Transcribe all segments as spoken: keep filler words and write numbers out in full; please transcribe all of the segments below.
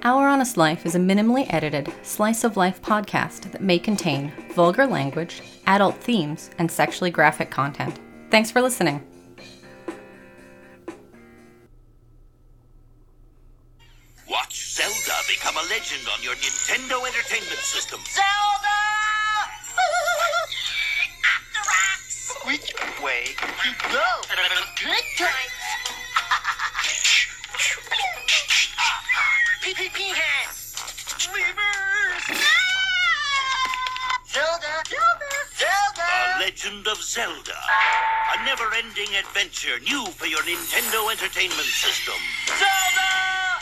Our Honest Life is a minimally edited, slice-of-life podcast that may contain vulgar language, adult themes, and sexually graphic content. Thanks for listening. Watch Zelda become a legend on your Nintendo Entertainment System. Zelda! After Which way to go? Good times. P P P hands. Levers. Zelda. Zelda. Zelda. The Legend of Zelda. A never-ending adventure new for your Nintendo Entertainment System. Zelda!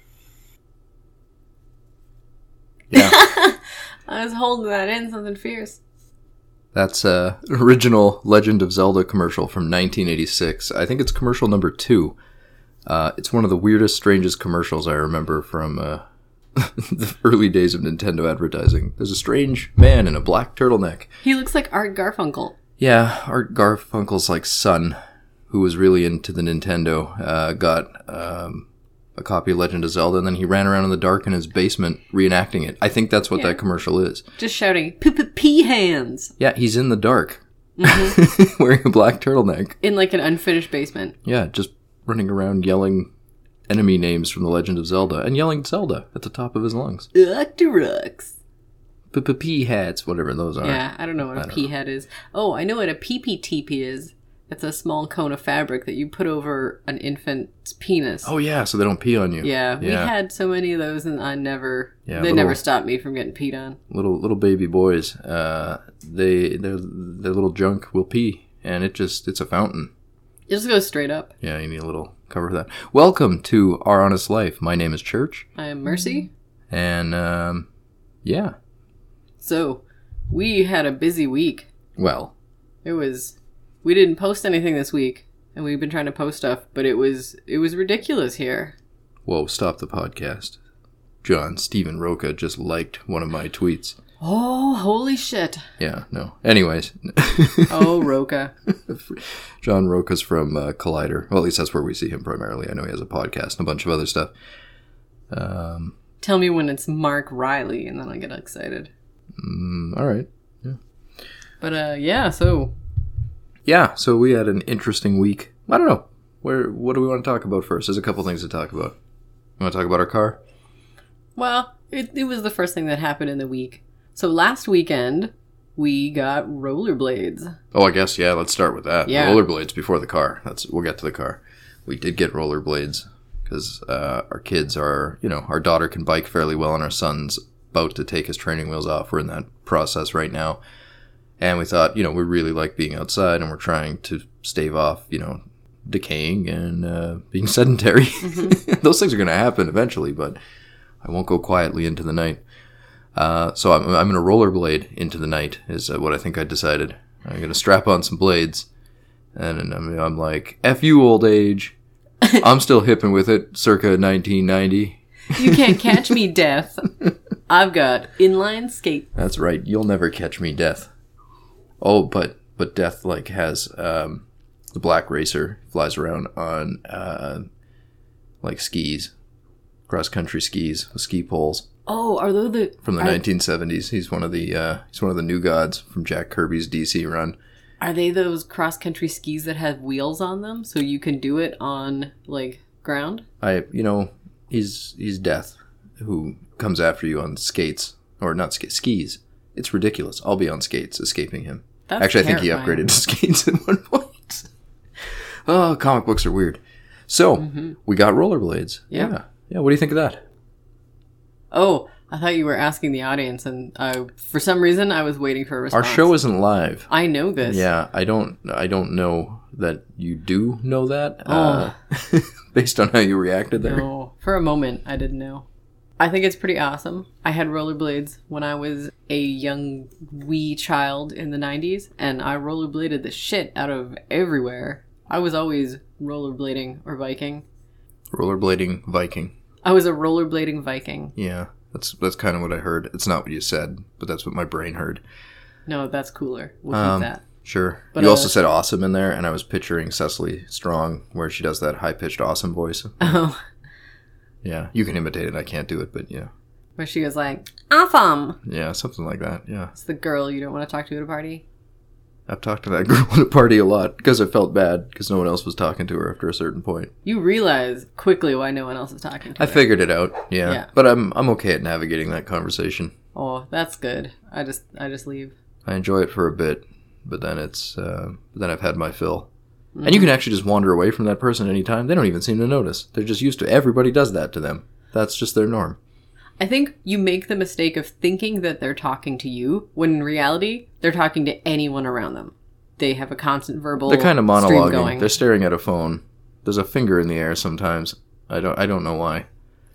Yeah. I was holding that in, something fierce. That's uh, an original Legend of Zelda commercial from nineteen eighty-six. I think it's commercial number two. Uh, it's one of the weirdest, strangest commercials I remember from uh, the early days of Nintendo advertising. There's a strange man in a black turtleneck. He looks like Art Garfunkel. Yeah, Art Garfunkel's like son, who was really into the Nintendo, uh, got um, a copy of Legend of Zelda, and then he ran around in the dark in his basement reenacting it. I think that's what Yeah. that commercial is. Just shouting, P-P-P hands! Yeah, he's in the dark, Mm-hmm. wearing a black turtleneck. In like an unfinished basement. Yeah, just running around yelling enemy names from The Legend of Zelda, and yelling Zelda at the top of his lungs. Octorux. P-P-P hats, whatever those are. Yeah, I don't know what I a don't pea head is. Oh, I know what a P P T P is. It's a small cone of fabric that you put over an infant's penis. Oh yeah, so they don't pee on you. Yeah, we had so many of those, and I never. Yeah, they little- never stopped me from getting peed on. Little little baby boys, uh, they their their little junk will pee, and it just it's a fountain. It just goes straight up. Yeah, you need a little cover for that. Welcome to Our Honest Life. My name is Church, I am Mercy. and um, yeah, So, we had a busy week. well, It was. We didn't post anything this week, and we've been trying to post stuff, but it was it was ridiculous here. whoa, stop the podcast. John Stephen Roca just liked one of my tweets. Oh, holy shit! Yeah, no. Anyways, Oh, Roca. John Roca's from uh, Collider. Well, at least that's where we see him primarily. I know he has a podcast and a bunch of other stuff. Um, Tell me when it's Mark Riley, and then I'll get excited. mm, all right. But uh, yeah. So Yeah, so we had an interesting week. I don't know. Where? What do we want to talk about first? There's a couple things to talk about. You want to talk about our car? Well, it, it was the first thing that happened in the week. So last weekend, we got rollerblades. Oh, I guess, yeah, let's start with that. Yeah. Rollerblades before the car. That's We'll get to the car. We did get rollerblades because uh, our kids are, you know, our daughter can bike fairly well, and our son's about to take his training wheels off. We're in that process right now. And we thought, you know, we really like being outside, and we're trying to stave off, you know, decaying and uh, being sedentary. Mm-hmm. Those things are going to happen eventually, but I won't go quietly into the night. Uh, so I'm, I'm going to rollerblade into the night is uh, what I think I decided. I'm going to strap on some blades, and I'm, I'm like, F you, old age. I'm still hipping with it, circa nineteen ninety. You can't catch me, Death. I've got inline skate. That's right. You'll never catch me, Death. Oh, but but Death like has um, the Black Racer flies around on uh, like skis, cross country skis with ski poles. Oh, are those the From the are, nineteen seventies, he's one of the uh, he's one of the new gods from Jack Kirby's D C run. Are they those cross country skis that have wheels on them, so you can do it on like ground? I you know he's he's Death, who comes after you on skates or not sk- skis. It's ridiculous. I'll be on skates, escaping him. That's Actually, I think terrifying. he upgraded to skates at one point. Oh, comic books are weird. So Mm-hmm. we got rollerblades. Yeah. yeah, yeah. What do you think of that? Oh, I thought you were asking the audience, and I, for some reason, I was waiting for a response. Our show isn't live. I know this. Yeah, I don't. I don't know that you do know that. Oh. Uh, based on how you reacted there. No, for a moment, I didn't know. I think it's pretty awesome. I had rollerblades when I was a young wee child in the nineties, and I rollerbladed the shit out of everywhere. I was always rollerblading or biking. Rollerblading Viking. I was a rollerblading Viking. Yeah, that's that's kind of what I heard. It's not what you said, but that's what my brain heard. No, that's cooler. We'll Um, keep that. Sure. But, you uh, also said awesome in there, and I was picturing Cecily Strong, where she does that high-pitched awesome voice. Oh, Yeah, you can imitate it. I can't do it, but yeah. Where she was like, awesome. Yeah, something like that, yeah. It's the girl you don't want to talk to at a party. I've talked to that girl at a party a lot because I felt bad because no one else was talking to her after a certain point. You realize quickly why no one else is talking to I her. figured it out, yeah. Yeah. But I'm I'm okay at navigating that conversation. Oh, that's good. I just I just leave. I enjoy it for a bit, but then it's uh, then I've had my fill. Mm-hmm. And you can actually just wander away from that person anytime. They don't even seem to notice. They're just used to it. Everybody does that to them. That's just their norm. I think you make the mistake of thinking that they're talking to you, when in reality, they're talking to anyone around them. They have a constant verbal They're kind of stream monologuing. going. They're staring at a phone. There's a finger in the air sometimes. I don't I don't know why.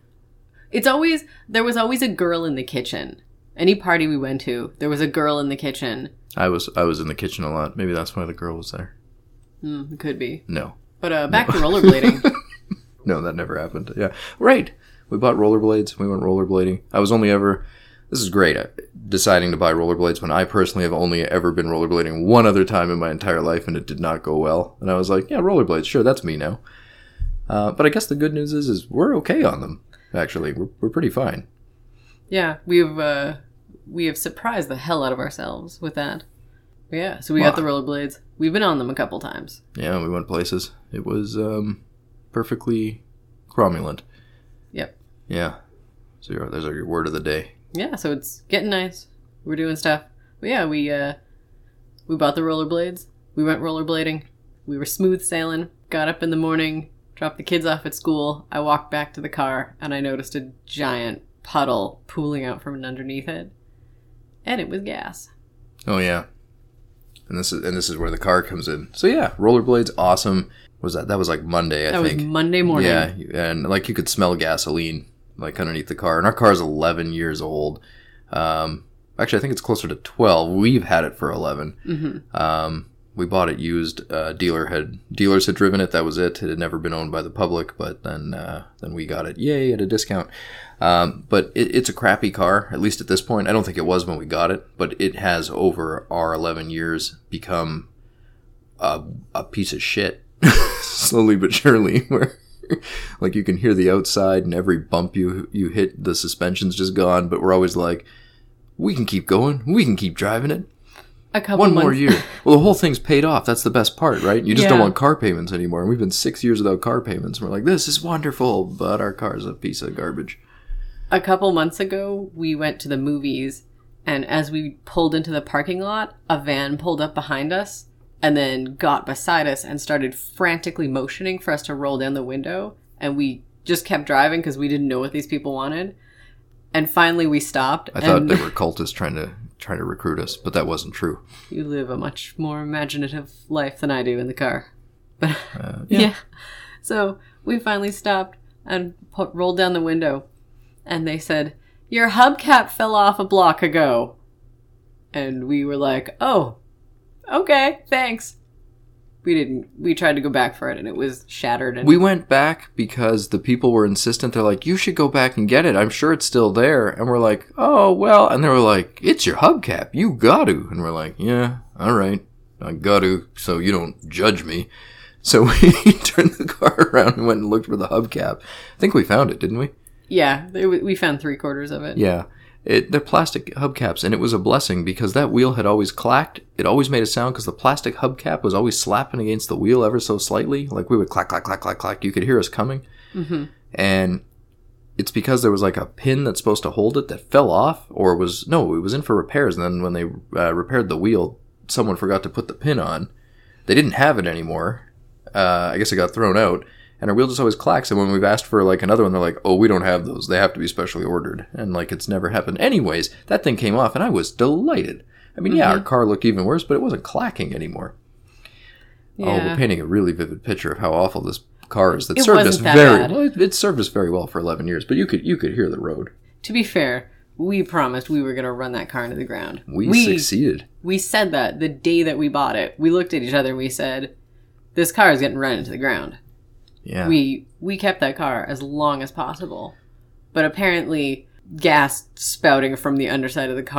It's always, there was always a girl in the kitchen. Any party we went to, there was a girl in the kitchen. I was I was in the kitchen a lot. Maybe that's why the girl was there. Mm, it could be. No. But uh, back no. to rollerblading. No, that never happened. Yeah. Right. We bought rollerblades. We went rollerblading. I was only ever... This is great. Deciding to buy rollerblades when I personally have only ever been rollerblading one other time in my entire life, and it did not go well. And I was like, yeah, rollerblades. Sure, that's me now. Uh, but I guess the good news is, is we're okay on them, actually. We're, we're pretty fine. Yeah, we've uh, we have surprised the hell out of ourselves with that. Yeah, so we Wow. got the rollerblades. We've been on them a couple times. Yeah, we went places. It was um, perfectly cromulent. Yep. Yeah. So your, there's your word of the day. Yeah, so it's getting nice. We're doing stuff. But yeah, we uh, we bought the rollerblades. We went rollerblading. We were smooth sailing. Got up in the morning, dropped the kids off at school. I walked back to the car, and I noticed a giant puddle pooling out from underneath it. And it was gas. Oh, yeah. And this is and this is where the car comes in. So yeah, rollerblades, awesome. Was that that was like Monday? I that think was Monday morning. Yeah, and like you could smell gasoline like underneath the car. And our car is eleven years old. Um, actually, I think it's closer to twelve. We've had it for eleven. Mm-hmm. Um, we bought it used. Uh, dealer had dealers had driven it. That was it. It had never been owned by the public. But then uh, then we got it. Yay, at a discount. Um, but it, it's a crappy car, at least at this point. I don't think it was when we got it, but it has over our eleven years become a, a piece of shit. Slowly but surely, where like you can hear the outside and every bump you you hit, the suspension's just gone, but we're always like, we can keep going, we can keep driving it. A couple One months. more year. Well, the whole thing's paid off. That's the best part, right? You just Yeah. don't want car payments anymore. And we've been six years without car payments. We're like, this is wonderful, but our car's a piece of garbage. A couple months ago, we went to the movies, and as we pulled into the parking lot, a van pulled up behind us and then got beside us and started frantically motioning for us to roll down the window. And we just kept driving because we didn't know what these people wanted. And finally, we stopped. I thought and they were cultists trying to trying to recruit us, but that wasn't true. You live a much more imaginative life than I do in the car. But Uh, yeah. yeah. So we finally stopped and put, rolled down the window. And they said, your hubcap fell off a block ago. And we were like, oh, okay, thanks. We didn't, we tried to go back for it and it was shattered. And We went back because the people were insistent. They're like, you should go back and get it. I'm sure it's still there. And we're like, oh, well. And they were like, it's your hubcap. You got to. And we're like, yeah, all right. I got to, so you don't judge me. So we turned the car around and went and looked for the hubcap. I think we found it, didn't we? yeah, they, we found three quarters of it. Yeah. It, they're plastic hubcaps, and it was a blessing because that wheel had always clacked. It always made a sound because the plastic hubcap was always slapping against the wheel ever so slightly. Like we would clack, clack, clack, clack, clack. You could hear us coming. Mm-hmm. And it's because there was like a pin that's supposed to hold it that fell off, or was, no, it was in for repairs. And then when they uh, repaired the wheel, someone forgot to put the pin on. They didn't have it anymore. Uh, I guess it got thrown out. And our wheel just always clacks. And when we've asked for like another one, they're like, oh, we don't have those. They have to be specially ordered. And like it's never happened. Anyways, that thing came off and I was delighted. I mean, mm-hmm. yeah, our car looked even worse, but it wasn't clacking anymore. Yeah. Oh, we're painting a really vivid picture of how awful this car is. That It served us wasn't that very bad. well. It, it served us very well for eleven years, but you could you could hear the road. To be fair, we promised we were going to run that car into the ground. We, succeeded. We said that the day that we bought it. We looked at each other and we said, this car is getting run into the ground. Yeah. We we kept that car as long as possible. But apparently gas spouting from the underside of the car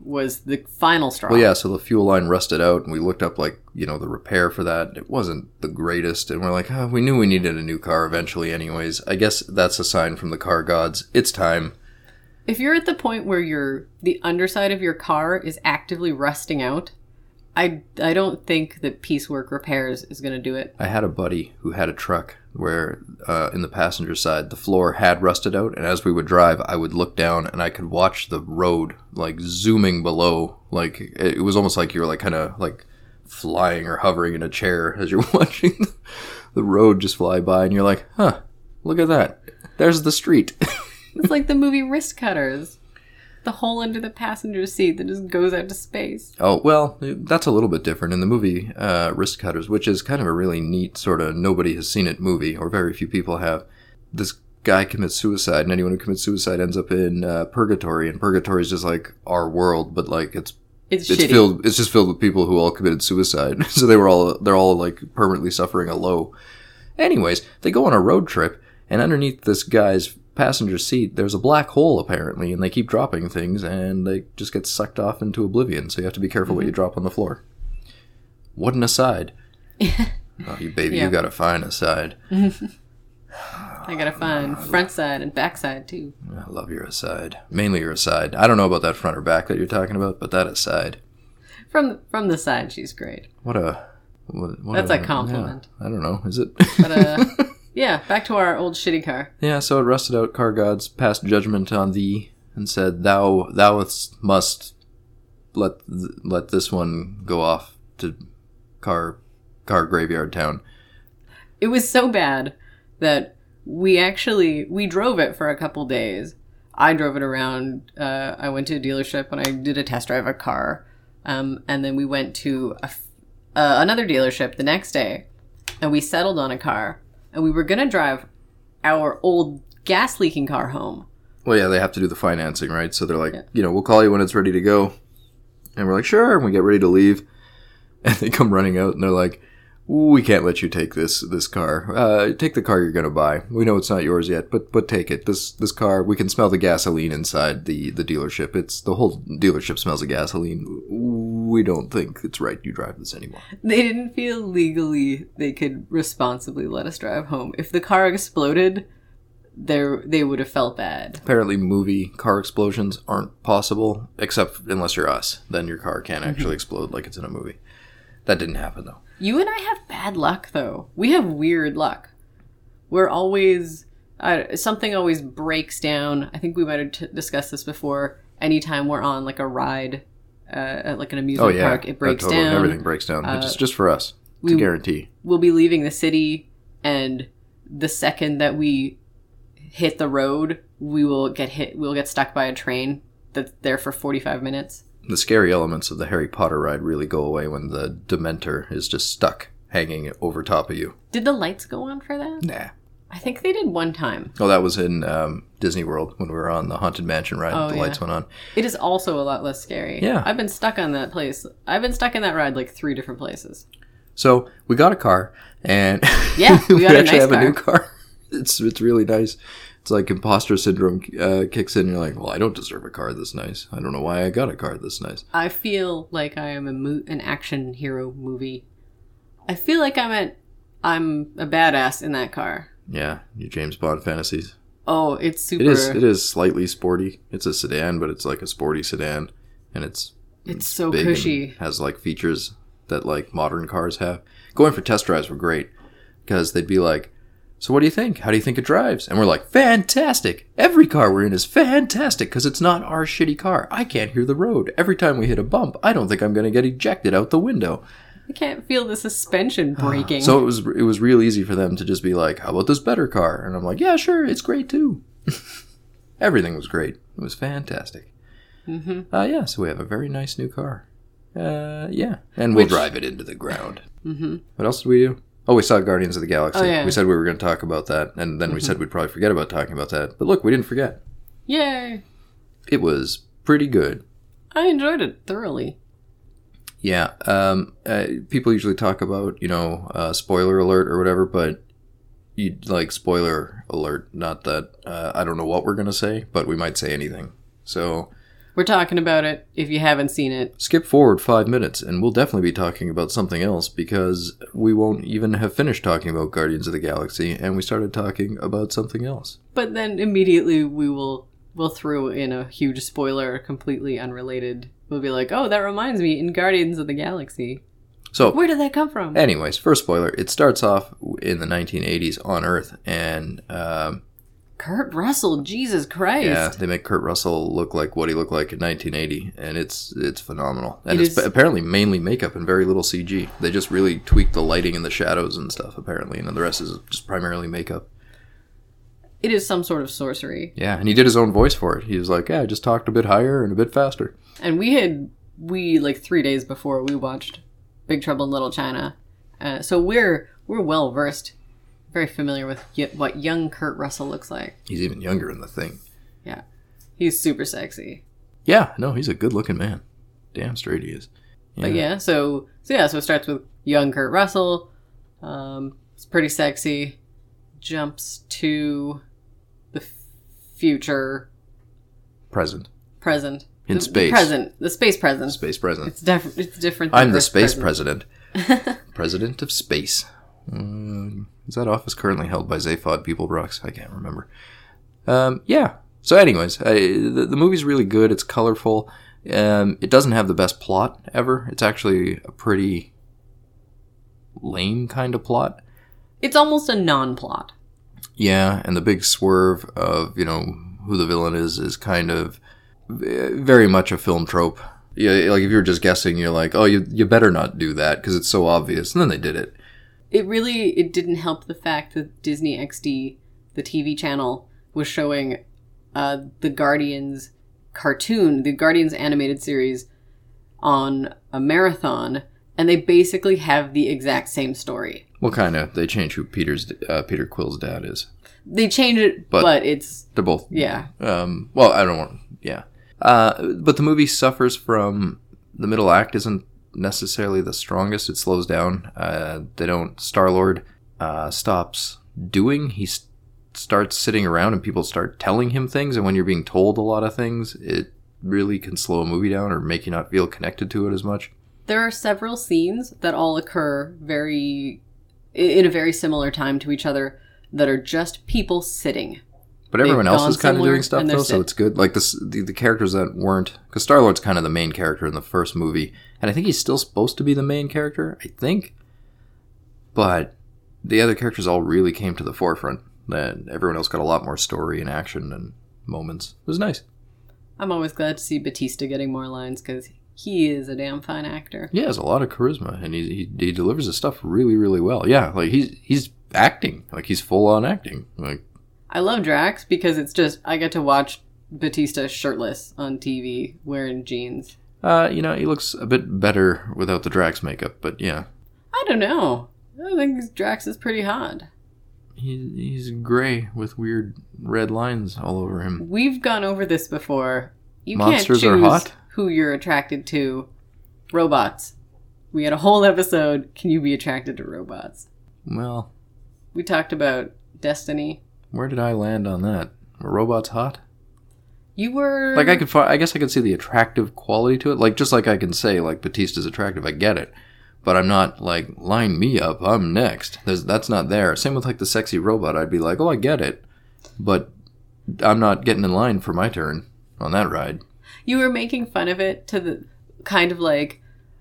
was the final straw. Well, yeah, so the fuel line rusted out, and we looked up, like, you know, the repair for that. It wasn't the greatest, and we're like, oh, we knew we needed a new car eventually anyways. I guess that's a sign from the car gods. It's time. If you're at the point where your the underside of your car is actively rusting out, I, I don't think that Piecework Repairs is going to do it. I had a buddy who had a truck where uh, in the passenger side, the floor had rusted out, and as we would drive, I would look down and I could watch the road, like, zooming below. Like, it was almost like you were, like, kind of, like, flying or hovering in a chair as you're watching the road just fly by, and you're like, huh, look at that. There's the street. It's like the movie Wrist Cutters. The hole under the passenger seat that just goes out to space. Oh, well, that's a little bit different. In the movie uh, Wrist Cutters, which is kind of a really neat sort of nobody has seen it movie, or very few people have, this guy commits suicide, and anyone who commits suicide ends up in uh, purgatory, and purgatory is just like our world, but like it's It's, it's shitty. filled it's just filled with people who all committed suicide. So they were all they're all like permanently suffering a low. Anyways, they go on a road trip, and underneath this guy's passenger seat, there's a black hole apparently, and they keep dropping things, and they just get sucked off into oblivion. So you have to be careful Mm-hmm. what you drop on the floor. What an aside! Oh, you baby, Yeah. you got a fine aside. I gotta find front side and back side too. I love your aside, mainly your aside. I don't know about that front or back that you're talking about, but that aside. From from the side, she's great. What a what, what That's a compliment. yeah, I don't know. Is it? But uh, yeah, back to our old shitty car. Yeah, so it rusted out. Car gods passed judgment on thee and said, "Thou, thou must let th- let this one go off to car car graveyard town." It was so bad that we actually we drove it for a couple days. I drove it around. Uh, I went to a dealership and I did a test drive of a car, um, and then we went to a f- uh, another dealership the next day, and we settled on a car. And we were gonna drive our old gas leaking car home. Well, yeah, they have to do the financing, right? So they're like, Yeah. you know, we'll call you when it's ready to go. And we're like, sure. And we get ready to leave. And they come running out and they're like, we can't let you take this this car. Uh, take the car you're going to buy. We know it's not yours yet, but but take it. This this car, we can smell the gasoline inside the, the dealership. It's the whole dealership smells of gasoline. We don't think it's right you drive this anymore. They didn't feel legally they could responsibly let us drive home. If the car exploded, there they would have felt bad. Apparently movie car explosions aren't possible, except unless you're us. Then your car can't actually explode like it's in a movie. That didn't happen, though. You and I have bad luck, though. We have weird luck. We're always... Uh, something always breaks down. I think we might have t- discussed this before. Anytime we're on, like, a ride, uh, at, like, an Oh, amusement yeah. park, it breaks Uh, totally. down. Everything breaks down. Uh, it's just for us. It's we- a guarantee. We'll be leaving the city, and the second that we hit the road, we will get hit. We'll get stuck by a train that's there for forty-five minutes. The scary elements of the Harry Potter ride really go away when the Dementor is just stuck hanging over top of you. Did the lights go on for that? Nah. I think they did one time. Oh, that was in um, Disney World when we were on the Haunted Mansion ride. Oh, the yeah. lights went on. It is also a lot less scary. Yeah. I've been stuck on that place. I've been stuck in that ride like three different places. So we got a car, and Yeah, we got a actually nice have car. a new car. It's it's really nice. It's like imposter syndrome uh, kicks in. And you're like, well, I don't deserve a car this nice. I don't know why I got a car this nice. I feel like I am a mo- an action hero movie. I feel like I'm at I'm a badass in that car. Yeah, your James Bond fantasies. Oh, it's super. It is. It is slightly sporty. It's a sedan, but it's like a sporty sedan, and it's It's so big and cushy. has like features that like modern cars have. Going for test drives were great because they'd be like, so what do you think? How do you think it drives? And we're like, fantastic. Every car we're in is fantastic because it's not our shitty car. I can't hear the road. Every time we hit a bump, I don't think I'm going to get ejected out the window. I can't feel the suspension breaking. So it was it was real easy for them to just be like, how about this better car? And I'm like, yeah, sure, it's great too. Everything was great. It was fantastic. Mm-hmm. Uh, yeah, so we have a very nice new car. Uh, yeah. And we'll Which- drive it into the ground. Mm-hmm. What else did we do? Oh, we saw Guardians of the Galaxy. Oh, yeah. We said we were going to talk about that, and then we said we'd probably forget about talking about that. But look, we didn't forget. Yay! It was pretty good. I enjoyed it thoroughly. Yeah. Um, uh, people usually talk about, you know, uh, spoiler alert or whatever, but you like spoiler alert, not that uh, I don't know what we're going to say, but we might say anything. So We're talking about it if you haven't seen it. Skip forward five minutes, and we'll definitely be talking about something else because we won't even have finished talking about Guardians of the Galaxy, and we started talking about something else. But then immediately we will we'll throw in a huge spoiler, completely unrelated. We'll be like, oh, that reminds me, in Guardians of the Galaxy. So, where did that come from? Anyways, first spoiler, it starts off in the nineteen eighties on Earth, and... Um, Kurt Russell, Jesus Christ. Yeah, they make Kurt Russell look like what he looked like in nineteen eighty, and it's it's phenomenal. And It it's is- apparently mainly makeup and very little C G. They just really tweaked the lighting and the shadows and stuff, apparently, and then the rest is just primarily makeup. It is some sort of sorcery. Yeah, and he did his own voice for it. He was like, yeah, I just talked a bit higher and a bit faster. And we had, we, like three days before, we watched Big Trouble in Little China. Uh, so we're we're well versed, very familiar with y- what young Kurt Russell looks like. He's even younger in the thing. Yeah. He's super sexy. Yeah, no, he's a good-looking man. Damn straight he is. But yeah, so, so yeah, so it starts with young Kurt Russell. Um, it's pretty sexy. Jumps to the f- future, Present. present. In The- the space. present. The space present. Space present. It's, def- it's different than I'm the Earth space present. president. President of space. Um, is that office currently held by Zaphod Peoplebrooks? I can't remember. Um, yeah. So anyways, I, the, the movie's really good. It's colorful. Um, it doesn't have the best plot ever. It's actually a pretty lame kind of plot. It's almost a non-plot. Yeah, and the big swerve of, you know, who the villain is is kind of very much a film trope. Yeah, like if you're just guessing, you're like, oh, you you better not do that because it's so obvious. And then they did it. It really, it didn't help the fact that Disney X D, the T V channel, was showing uh, the Guardians cartoon, the Guardians animated series, on a marathon, and they basically have the exact same story. Well, kind of. They change who Peter's uh, Peter Quill's dad is. They change it, But- but, it's, They're both. yeah. Um. Well, I don't want. Yeah. Uh. But the movie suffers from the middle act isn't necessarily the strongest. It slows down. Uh. They don't. Star-Lord uh, stops doing. He s- starts sitting around, and people start telling him things. And when you're being told a lot of things, it really can slow a movie down or make you not feel connected to it as much. There are several scenes that all occur very, in a very similar time to each other, that are just people sitting. But everyone They've else gone is kind of somewhere doing stuff and they're though, so sit. it's good. Like this, the, the characters that weren't, because Star Lord's kind of the main character in the first movie, and I think he's still supposed to be the main character. I think, but the other characters all really came to the forefront. And everyone else got a lot more story and action and moments. It was nice. I'm always glad to see Batista getting more lines, because he is a damn fine actor. Yeah, he has a lot of charisma, and he he, he delivers his stuff really, really well. Yeah, like he's he's acting, like he's full on acting. Like I love Drax because it's just, I get to watch Batista shirtless on T V, wearing jeans. uh, you know, he looks a bit better without the Drax makeup, but yeah. I don't know. I think Drax is pretty hot. He, he's gray with weird red lines all over him. We've gone over this before. You Monsters can't are choose hot? who you're attracted to. Robots. We had a whole episode, can you be attracted to robots? Well, We talked about Destiny. where did I land on that? Are robots hot? You were... Like I could, fi- I guess I could see the attractive quality to it. Like just like I can say, like Batista's attractive. I get it, but I'm not like line me up. I'm next. There's that's not there. Same with like the sexy robot. I'd be like, oh, I get it, but I'm not getting in line for my turn on that ride. You were making fun of it to the kind of like,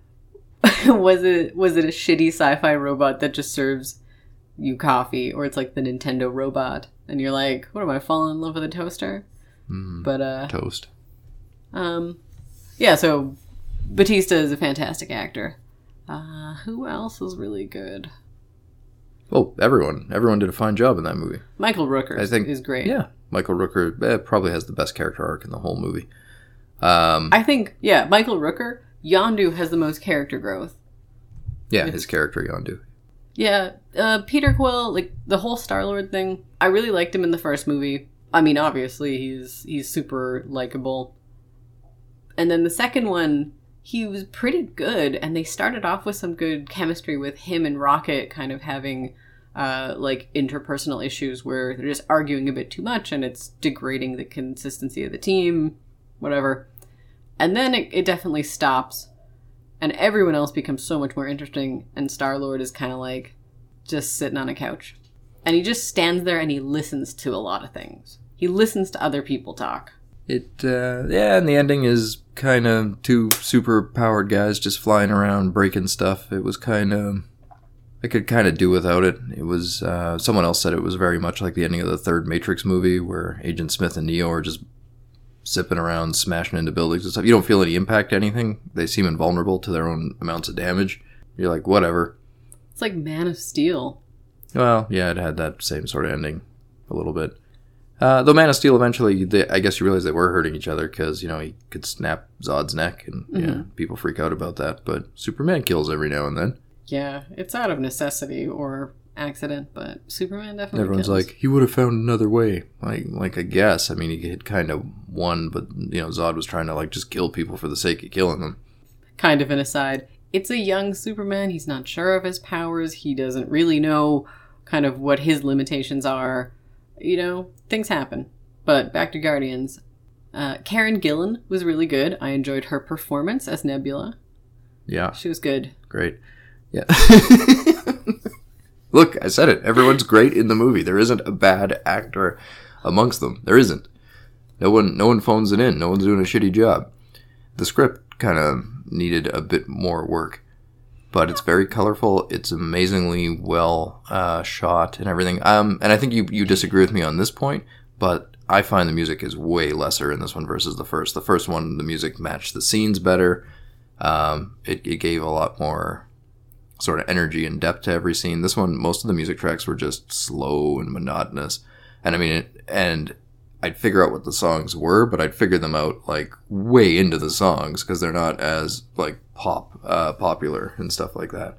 was it was it a shitty sci-fi robot that just serves you coffee, or it's like the Nintendo robot, and you're like, what am I, falling in love with a toaster? Mm, But uh, toast. um, yeah. So Batista is a fantastic actor. Uh, who else is really good? Oh, everyone, everyone did a fine job in that movie. Michael Rooker I think is great. Yeah, Michael Rooker eh, probably has the best character arc in the whole movie. Um, I think yeah, Michael Rooker. Yondu has the most character growth. yeah, his character Yondu. Yeah, uh, Peter Quill, like the whole Star-Lord thing, I really liked him in the first movie. I mean, obviously, he's he's super likable. And then the second one, he was pretty good, and they started off with some good chemistry with him and Rocket kind of having, uh, like, interpersonal issues where they're just arguing a bit too much, and it's degrading the consistency of the team, whatever. And then it, it definitely stops, and everyone else becomes so much more interesting, and Star-Lord is kind of like just sitting on a couch. And he just stands there and he listens to a lot of things. He listens to other people talk. It, uh, yeah, and the ending is kind of two super powered guys just flying around breaking stuff. It was kind of, I could kind of do without it. It was, uh, someone else said it was very much like the ending of the third Matrix movie where Agent Smith and Neo are just zipping around, smashing into buildings and stuff. You don't feel any impact to anything. They seem invulnerable to their own amounts of damage. You're like, whatever. It's like Man of Steel. Well, yeah, it had that same sort of ending a little bit. Uh, though Man of Steel eventually, they, I guess you realize they were hurting each other because, you know, he could snap Zod's neck and mm-hmm. yeah, people freak out about that. But Superman kills every now and then. Yeah, it's out of necessity or accident, but Superman definitely Everyone's kills. like, he would have found another way. Like, like I guess. I mean, he had kind of won, but, you know, Zod was trying to, like, just kill people for the sake of killing them. Kind of an aside. It's a young Superman. He's not sure of his powers. He doesn't really know kind of what his limitations are. You know, things happen. But back to Guardians. Uh, Karen Gillan was really good. I enjoyed her performance as Nebula. Yeah. She was good. Great. Yeah. Look, I said it. Everyone's great in the movie. There isn't a bad actor amongst them. There isn't. No one no one phones it in. No one's doing a shitty job. The script kind of needed a bit more work. But it's very colorful. It's amazingly well uh, shot and everything. Um, and I think you, you disagree with me on this point, but I find the music is way lesser in this one versus the first. The first one, the music matched the scenes better. Um, it, it gave a lot more sort of energy and depth to every scene. This one, most of the music tracks were just slow and monotonous. And I mean, it, and I'd figure out what the songs were, but I'd figure them out like way into the songs because they're not as like pop uh, popular and stuff like that.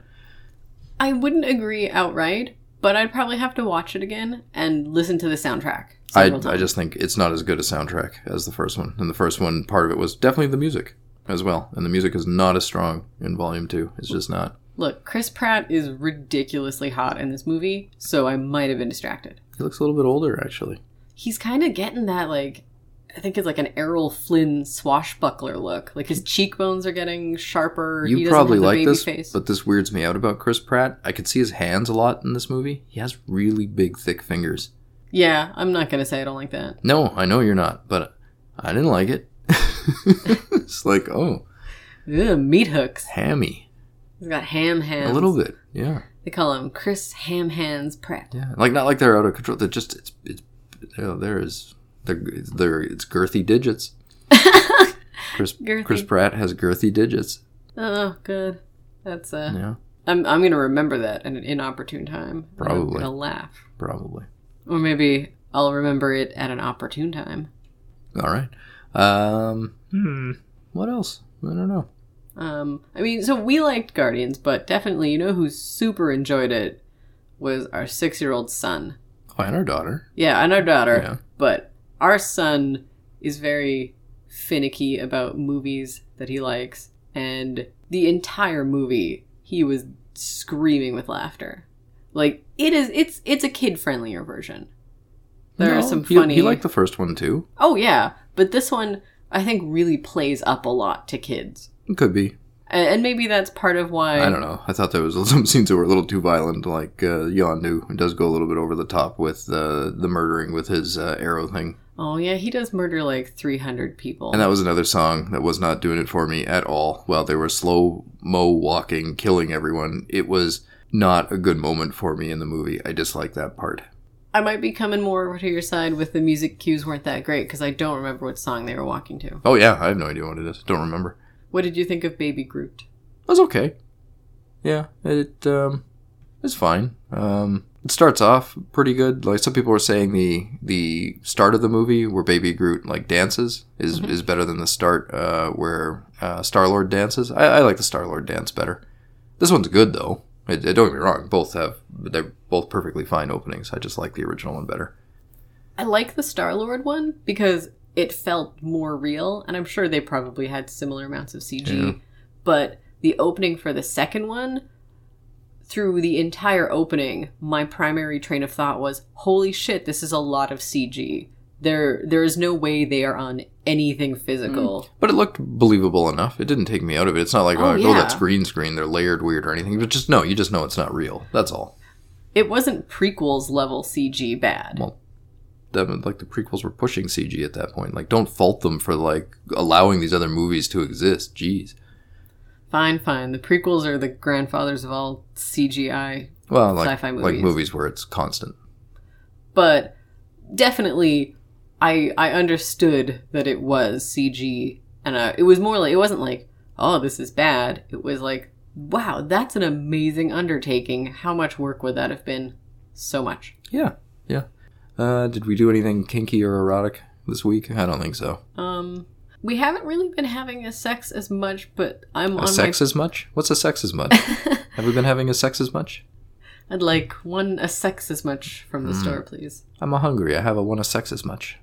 I wouldn't agree outright, but I'd probably have to watch it again and listen to the soundtrack several I, times. I just think it's not as good a soundtrack as the first one. And the first one, part of it was definitely the music as well. And the music is not as strong in Volume two. It's just not. Look, Chris Pratt is ridiculously hot in this movie, so I might have been distracted. He looks a little bit older, actually. He's kind of getting that, like, I think it's like an Errol Flynn swashbuckler look. Like, his cheekbones are getting sharper. You he doesn't probably have the like baby this, face. but this weirds me out about Chris Pratt. I could see his hands a lot in this movie. He has really big, thick fingers. Yeah, I'm not going to say I don't like that. No, I know you're not, but I didn't like it. It's like, oh. Ugh, meat hooks. Hammy. He's got ham hands. A little bit, yeah. They call him Chris Ham Hands Pratt. Yeah, like not like they're out of control. They're just, it's, it's, you know, there is, they're, they're, it's girthy digits. Chris, Girthy. Chris Pratt has girthy digits. Oh, good. That's, uh, Yeah, I'm, I'm going to remember that at an inopportune time. Probably. I'm going to laugh. probably. Or maybe I'll remember it at an opportune time. All right. Um, hmm. What else? I don't know. Um, I mean, so we liked Guardians, but definitely, you know who super enjoyed it was our six-year-old son. Oh, and our daughter. Yeah, and our daughter. Yeah. But our son is very finicky about movies that he likes, and the entire movie, he was screaming with laughter. Like, it is, it's it's a kid-friendlier version. There No, are some he, funny... He liked the first one, too. Oh, yeah. But this one, I think, really plays up a lot to kids. It could be. And maybe that's part of why... I don't know. I thought there was some scenes that were a little too violent, like uh, Yondu. It does go a little bit over the top with uh, the murdering with his uh, arrow thing. Oh, yeah, he does murder like three hundred people. And that was another song that was not doing it for me at all. While they were slow-mo walking, killing everyone, it was not a good moment for me in the movie. I disliked that part. I might be coming more over to your side with the music cues weren't that great, because I don't remember what song they were walking to. Oh, yeah. I have no idea what it is. Don't remember. What did you think of Baby Groot? It was okay. Yeah, it um, it's fine. Um, it starts off pretty good. Like some people were saying, the the start of the movie where Baby Groot like dances is, mm-hmm. is better than the start uh, where uh, Star Lord dances. I, I like the Star Lord dance better. This one's good though. It, it, don't get me wrong. Both have they're both perfectly fine openings. I just like the original one better. I like the Star Lord one because it felt more real, and I'm sure they probably had similar amounts of C G. Yeah. But the opening for the second one, through the entire opening, my primary train of thought was, holy shit, this is a lot of C G. There, there is no way they are on anything physical. But it looked believable enough. It didn't take me out of it. It's not like, Oh, oh, yeah. oh, that's green screen. They're layered weird or anything. But just, no, you just know it's not real. That's all. It wasn't prequels level C G bad. Well, them, like, the prequels were pushing C G at that point. Like, don't fault them for, like, allowing these other movies to exist. Jeez. Fine, fine. The prequels are the grandfathers of all C G I Well, like, sci-fi movies. like movies where it's constant. But definitely, I I understood that it was C G, and uh, it was more like, it wasn't like, oh, this is bad. It was like, wow, that's an amazing undertaking. How much work would that have been? So much. Yeah, yeah. Uh, did we do anything kinky or erotic this week? I don't think so. Um, we haven't really been having a sex as much, but I'm A on sex my... as much? What's a sex as much? Have we been having a sex as much? I'd like one a sex as much from the Mm. store, please. I'm a hungry. I have a one a sex as much.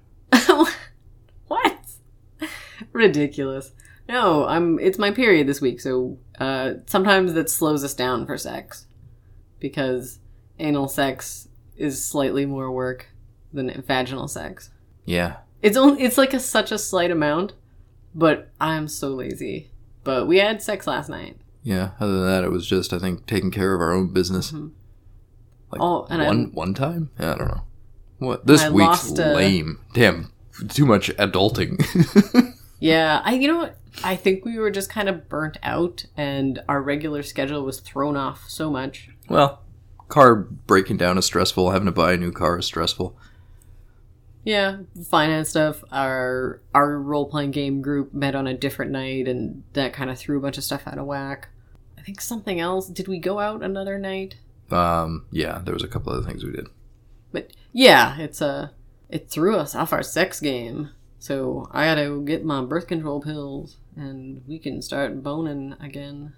What? Ridiculous. No, I'm. It's my period this week, so uh, sometimes that slows us down for sex, because anal sex is slightly more work than vaginal sex. Yeah. It's only. It's like a such a slight amount, but I'm so lazy. But we had sex last night. Yeah. Other than that, it was just, I think, taking care of our own business. Mm-hmm. Like Oh, and one I- one time? Yeah, I don't know. What this I week's lost, uh, lame. Damn, too much adulting. Yeah, I. You know what? I think we were just kind of burnt out, and our regular schedule was thrown off so much. Well, car breaking down is stressful. Having to buy a new car is stressful. Yeah, finance stuff. Our our role playing game group met on a different night, and that kind of threw a bunch of stuff out of whack. I think something else. Did we go out another night? Um, yeah, there was a couple other things we did. But yeah, it's a it threw us off our sex game. So I gotta go get my birth control pills, and we can start boning again.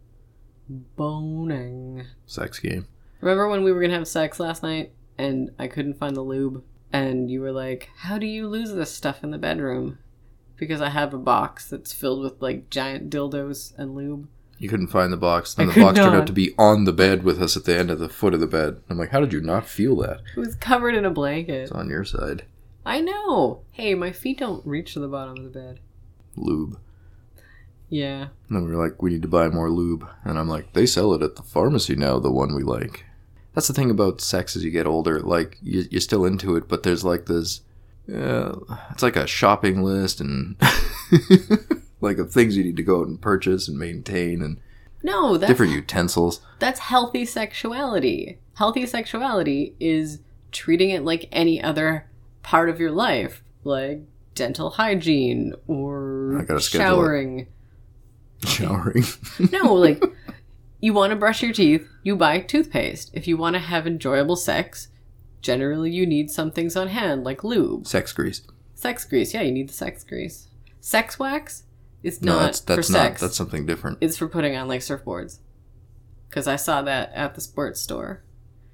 Boning. Sex game. Remember when we were gonna have sex last night, and I couldn't find the lube, and you were like, "How do you lose this stuff in the bedroom?" Because I have a box that's filled with like giant dildos and lube. You couldn't find the box. Then I the could box turned not. out to be on the bed with us at the end of the foot of the bed. I'm like, how did you not feel that? It was covered in a blanket. It's on your side. I know. Hey, my feet don't reach to the bottom of the bed. Lube. Yeah. And then we were like, we need to buy more lube. And I'm like, they sell it at the pharmacy now, the one we like. That's the thing about sex as you get older. Like, you, you're still into it, but there's like this... Uh, it's like a shopping list and... like of things you need to go out and purchase and maintain and No, that's different utensils. that's healthy sexuality. Healthy sexuality is treating it like any other part of your life, like dental hygiene I or gotta schedule it. showering. Showering. No, like you want to brush your teeth, you buy toothpaste. If you want to have enjoyable sex, generally you need some things on hand like lube. Sex grease. Sex grease, yeah, you need the sex grease. Sex wax is No, not that's, that's for not. sex. That's something different. It's for putting on like surfboards. Because I saw that at the sports store.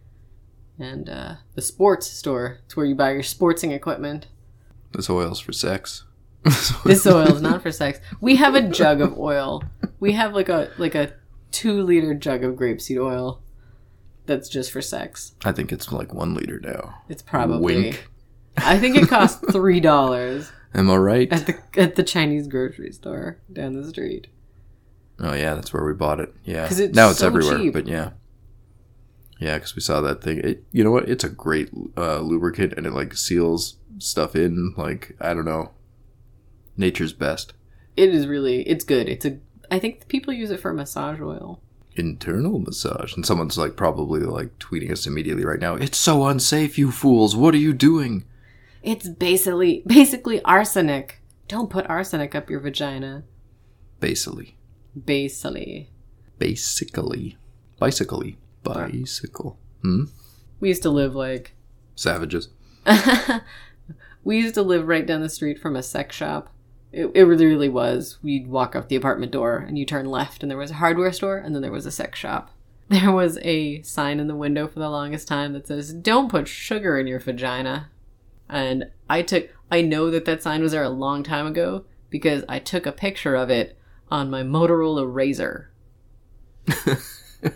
And uh, the sports store, it's where you buy your sportsing equipment. This oil's for sex. This oil is not for sex. We have a jug of oil. We have like a like a two liter jug of grapeseed oil that's just for sex. I think it's like one liter now. It's probably. Wink. I think it costs three dollars Am I right? at the at the Chinese grocery store down the street. Oh yeah, that's where we bought it. Yeah. 'Cause it's now it's so everywhere, cheap. but yeah. Yeah, because we saw that thing. It, you know what? It's a great uh, lubricant, and it like seals stuff in. Like I don't know, nature's best. It is really it's good. It's a I think people use it for massage oil. Internal massage, and someone's like probably like tweeting us immediately right now. It's so unsafe, you fools! What are you doing? It's basically basically arsenic. Don't put arsenic up your vagina. Basically, Basically. basically, bicycly, bicycle. Hmm. We used to live like Savages. we used to live right down the street from a sex shop. It, it really, really was. We'd walk up the apartment door and you turn left and there was a hardware store and then there was a sex shop. There was a sign in the window for the longest time that says, "Don't put sugar in your vagina." And I took, I know that that sign was there a long time ago because I took a picture of it on my Motorola Razr. Uh,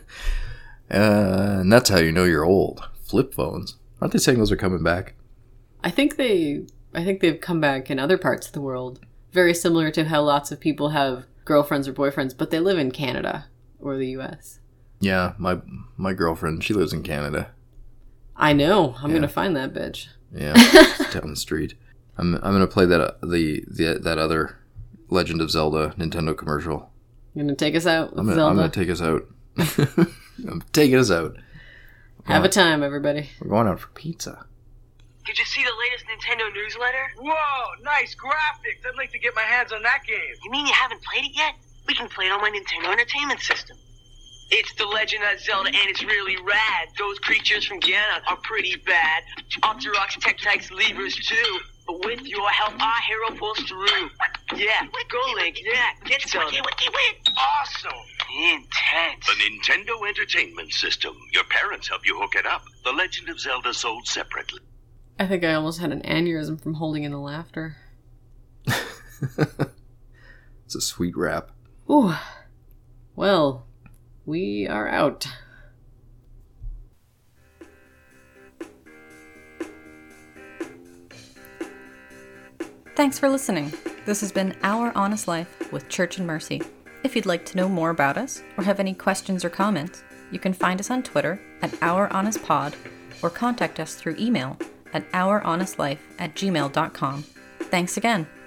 and that's how you know you're old. Flip phones. Aren't they saying those are coming back? I think they I think they've come back in other parts of the world. Very similar to how lots of people have girlfriends or boyfriends, but they live in Canada or the U S. Yeah, my my girlfriend, she lives in Canada. I know. I'm Yeah. gonna find that bitch. Yeah, it's down the street. I'm I'm gonna play that uh, the the that other Legend of Zelda Nintendo commercial. You're gonna take us out with I'm gonna, Zelda. I'm gonna take us out. I'm taking us out. Have a time, everybody. We're going out for pizza. Did you see the latest Nintendo newsletter? Whoa, nice graphics. I'd like to get my hands on that game. You mean you haven't played it yet? We can play it on my Nintendo Entertainment System. It's The Legend of Zelda, and it's really rad. Those creatures from Ganon are pretty bad. Octoroks, Tektites, Levers, too. But with your help, our hero pulls through. Yeah, go Link, yeah, get Zelda. Awesome. Intense. The Nintendo Entertainment System. Your parents help you hook it up. The Legend of Zelda sold separately. I think I almost had an aneurysm from holding in the laughter. It's a sweet rap. Ooh. Well, we are out. Thanks for listening. This has been Our Honest Life with Church and Mercy. If you'd like to know more about us or have any questions or comments, you can find us on Twitter at OurHonestPod or contact us through email at ourhonestlife at gmail dot com. Thanks again.